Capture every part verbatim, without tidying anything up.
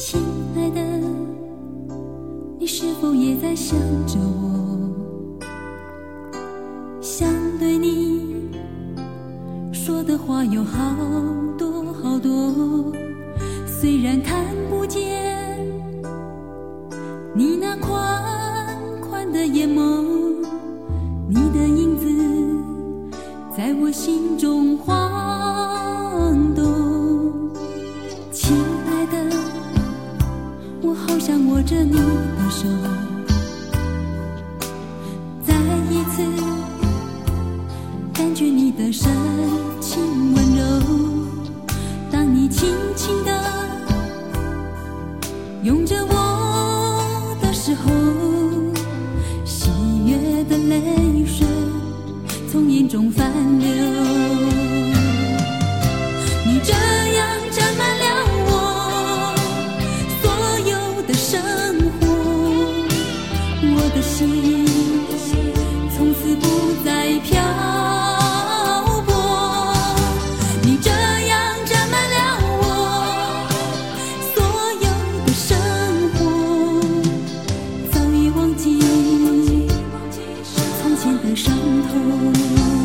亲爱的，你是否也在想着我？想对你说的话有好多好多，虽然看不见你那宽宽的眼眸，你的影子在我心中晃动。亲爱的，我好想握着你的手，再一次感觉你的深情温柔。当你轻轻地拥着我的时候，喜悦的泪水从眼中泛流。你这样沾满了我所有的生活，我的心从此不再漂泊。你这样沾满了我所有的生活，早已忘记从前的伤痛。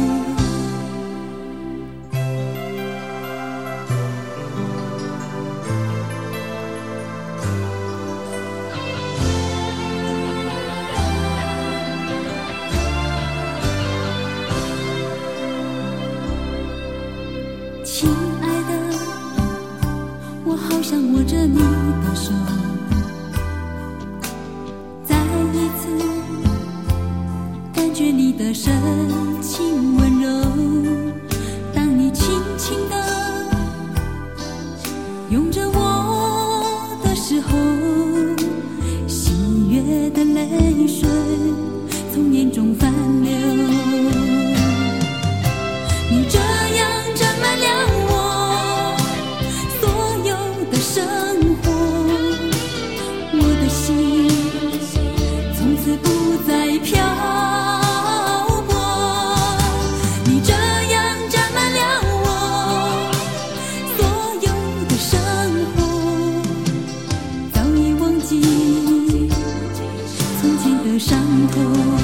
亲爱的，我好想握着你的手，再一次感觉你的深情温柔。当你轻轻地拥着我的时候，喜悦的泪水从眼中泛流。你这样沾满了我所有的生活，我的心从此不再漂泊。你这样沾满了我所有的生活，早已忘记从前的伤痛。